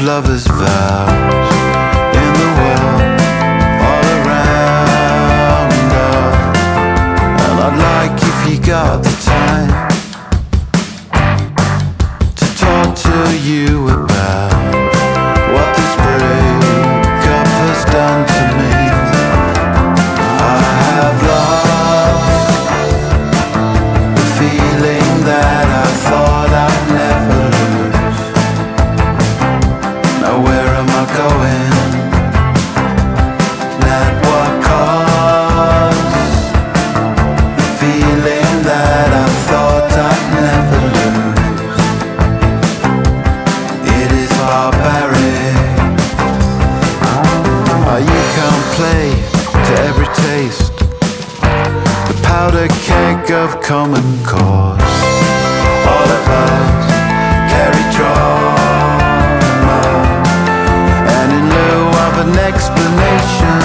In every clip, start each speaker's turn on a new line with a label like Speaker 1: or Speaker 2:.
Speaker 1: lovers' vows in the world all around us. And I'd like, if you got the time, to talk to you about what this breakup has done to me. I have lost the feeling that I thought I'd never lose. Now where am I going? Not what caused the feeling that I thought I'd never lose. It is barbaric. You can't play to every taste, the powder keg of common cause. All of us carry trauma, and in lieu of an explanation,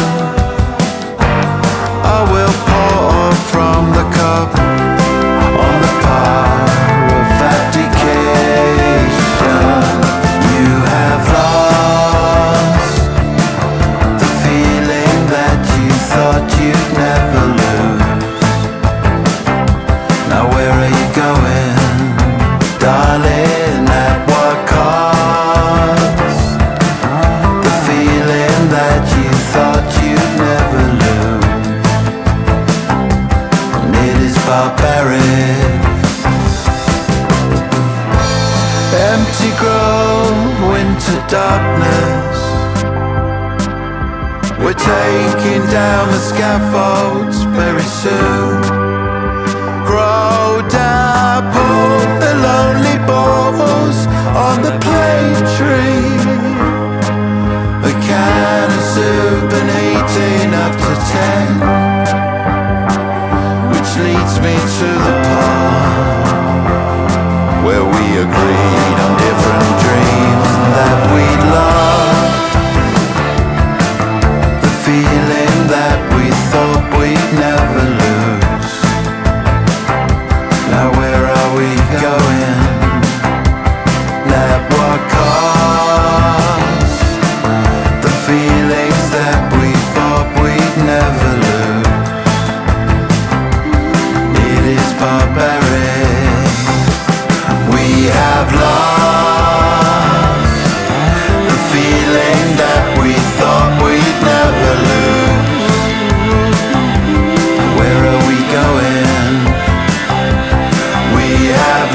Speaker 1: I will pour from the cup on the pyre of abdication. You have lost the feeling that you thought you'd never lose. Now where are you going, darling? At what cost? The feeling that you thought you'd never lose. And it is barbaric. Empty grove, winter darkness. We're taking down the scaffolds very soon. Grow down, pull the lonely balls on the plane tree. A can of soup and 18 up to 10, which leads me to the part where we agreed on different dreams and that we'd love. The feeling that we thought we'd never lose. Now where are we going? At what cost? The feelings that we thought we'd never lose. It is barbaric. We have lost the feeling that we thought we'd never lose. Where are we going? We have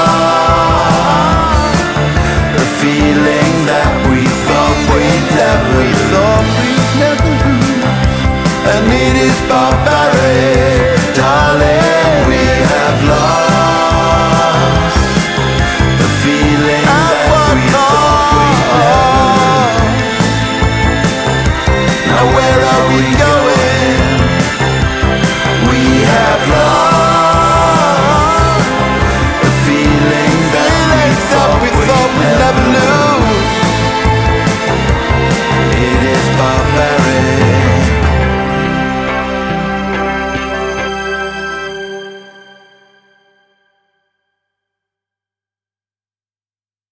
Speaker 1: lost the feeling that we thought we'd never lose. And it is barbaric, darling. We have lost the feeling that we thought we'd never lose. Now where are we going?